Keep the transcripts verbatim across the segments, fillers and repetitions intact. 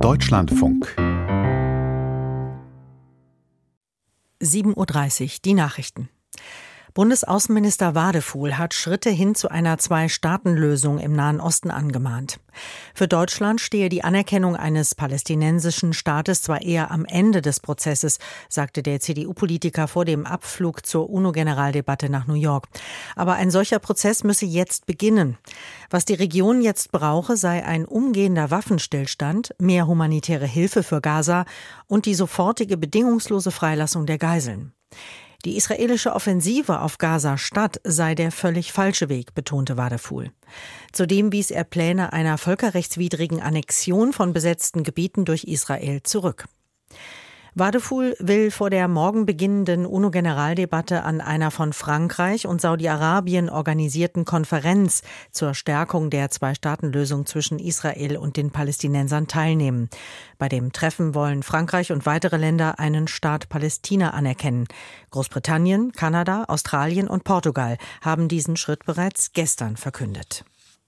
Deutschlandfunk. sieben Uhr dreißig, die Nachrichten. Bundesaußenminister Wadefuhl hat Schritte hin zu einer Zwei-Staaten-Lösung im Nahen Osten angemahnt. Für Deutschland stehe die Anerkennung eines palästinensischen Staates zwar eher am Ende des Prozesses, sagte der C D U-Politiker vor dem Abflug zur UNO-Generaldebatte nach New York. Aber ein solcher Prozess müsse jetzt beginnen. Was die Region jetzt brauche, sei ein umgehender Waffenstillstand, mehr humanitäre Hilfe für Gaza und die sofortige bedingungslose Freilassung der Geiseln. Die israelische Offensive auf Gaza-Stadt sei der völlig falsche Weg, betonte Wadefuhl. Zudem wies er Pläne einer völkerrechtswidrigen Annexion von besetzten Gebieten durch Israel zurück. Wadefuhl will vor der morgen beginnenden UNO-Generaldebatte an einer von Frankreich und Saudi-Arabien organisierten Konferenz zur Stärkung der Zwei-Staaten-Lösung zwischen Israel und den Palästinensern teilnehmen. Bei dem Treffen wollen Frankreich und weitere Länder einen Staat Palästina anerkennen. Großbritannien, Kanada, Australien und Portugal haben diesen Schritt bereits gestern verkündet.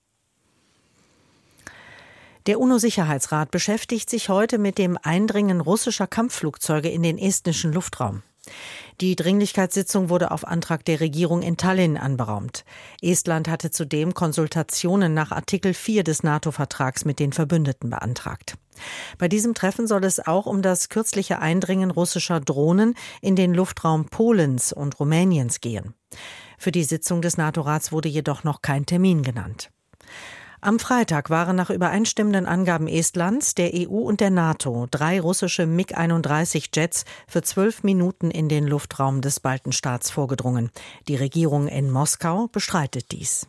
Der UNO-Sicherheitsrat beschäftigt sich heute mit dem Eindringen russischer Kampfflugzeuge in den estnischen Luftraum. Die Dringlichkeitssitzung wurde auf Antrag der Regierung in Tallinn anberaumt. Estland hatte zudem Konsultationen nach Artikel vier des NATO-Vertrags mit den Verbündeten beantragt. Bei diesem Treffen soll es auch um das kürzliche Eindringen russischer Drohnen in den Luftraum Polens und Rumäniens gehen. Für die Sitzung des NATO-Rats wurde jedoch noch kein Termin genannt. Am Freitag waren nach übereinstimmenden Angaben Estlands, der E U und der NATO drei russische MiG einunddreißig Jets für zwölf Minuten in den Luftraum des Baltenstaats vorgedrungen. Die Regierung in Moskau bestreitet dies.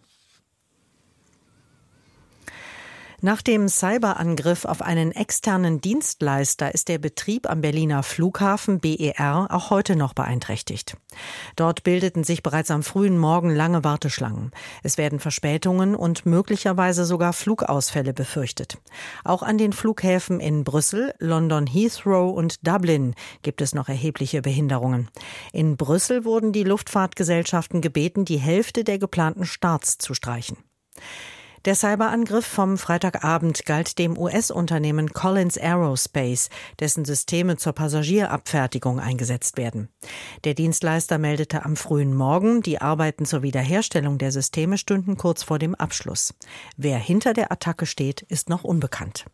Nach dem Cyberangriff auf einen externen Dienstleister ist der Betrieb am Berliner Flughafen B E R auch heute noch beeinträchtigt. Dort bildeten sich bereits am frühen Morgen lange Warteschlangen. Es werden Verspätungen und möglicherweise sogar Flugausfälle befürchtet. Auch an den Flughäfen in Brüssel, London Heathrow und Dublin gibt es noch erhebliche Behinderungen. In Brüssel wurden die Luftfahrtgesellschaften gebeten, die Hälfte der geplanten Starts zu streichen. Der Cyberangriff vom Freitagabend galt dem U S-Unternehmen Collins Aerospace, dessen Systeme zur Passagierabfertigung eingesetzt werden. Der Dienstleister meldete am frühen Morgen, die Arbeiten zur Wiederherstellung der Systeme stünden kurz vor dem Abschluss. Wer hinter der Attacke steht, ist noch unbekannt.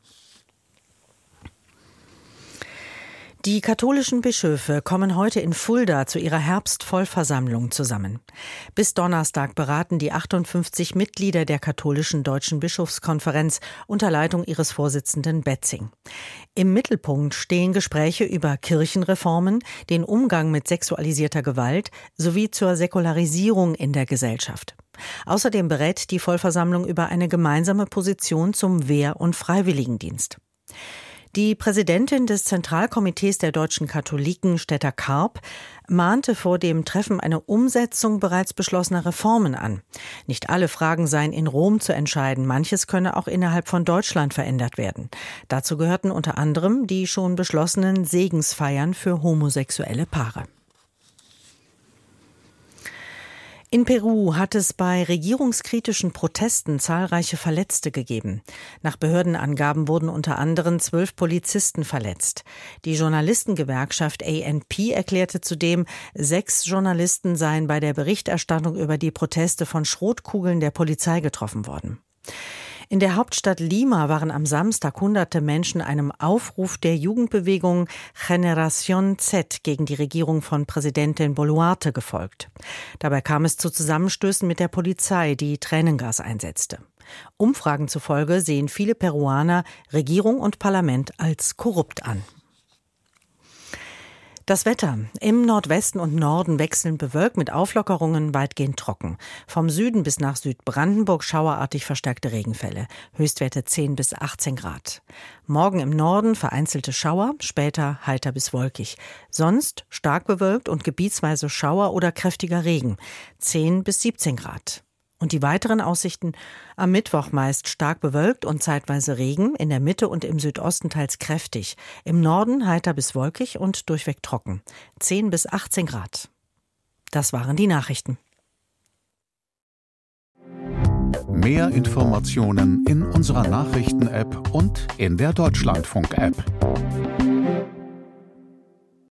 Die katholischen Bischöfe kommen heute in Fulda zu ihrer Herbstvollversammlung zusammen. Bis Donnerstag beraten die achtundfünfzig Mitglieder der katholischen Deutschen Bischofskonferenz unter Leitung ihres Vorsitzenden Betzing. Im Mittelpunkt stehen Gespräche über Kirchenreformen, den Umgang mit sexualisierter Gewalt sowie zur Säkularisierung in der Gesellschaft. Außerdem berät die Vollversammlung über eine gemeinsame Position zum Wehr- und Freiwilligendienst. Die Präsidentin des Zentralkomitees der deutschen Katholiken, Stetta Karp, mahnte vor dem Treffen eine Umsetzung bereits beschlossener Reformen an. Nicht alle Fragen seien in Rom zu entscheiden, manches könne auch innerhalb von Deutschland verändert werden. Dazu gehörten unter anderem die schon beschlossenen Segensfeiern für homosexuelle Paare. In Peru hat es bei regierungskritischen Protesten zahlreiche Verletzte gegeben. Nach Behördenangaben wurden unter anderem zwölf Polizisten verletzt. Die Journalistengewerkschaft A N P erklärte zudem, sechs Journalisten seien bei der Berichterstattung über die Proteste von Schrotkugeln der Polizei getroffen worden. In der Hauptstadt Lima waren am Samstag hunderte Menschen einem Aufruf der Jugendbewegung Generación Z gegen die Regierung von Präsidentin Boluarte gefolgt. Dabei kam es zu Zusammenstößen mit der Polizei, die Tränengas einsetzte. Umfragen zufolge sehen viele Peruaner Regierung und Parlament als korrupt an. Das Wetter. Im Nordwesten und Norden wechselnd bewölkt mit Auflockerungen, weitgehend trocken. Vom Süden bis nach Südbrandenburg schauerartig verstärkte Regenfälle. Höchstwerte zehn bis achtzehn Grad. Morgen im Norden vereinzelte Schauer, später heiter bis wolkig. Sonst stark bewölkt und gebietsweise Schauer oder kräftiger Regen. zehn bis siebzehn Grad. Und die weiteren Aussichten: am Mittwoch meist stark bewölkt und zeitweise Regen, in der Mitte und im Südosten teils kräftig. Im Norden heiter bis wolkig und durchweg trocken. zehn bis achtzehn Grad. Das waren die Nachrichten. Mehr Informationen in unserer Nachrichten-App und in der Deutschlandfunk-App.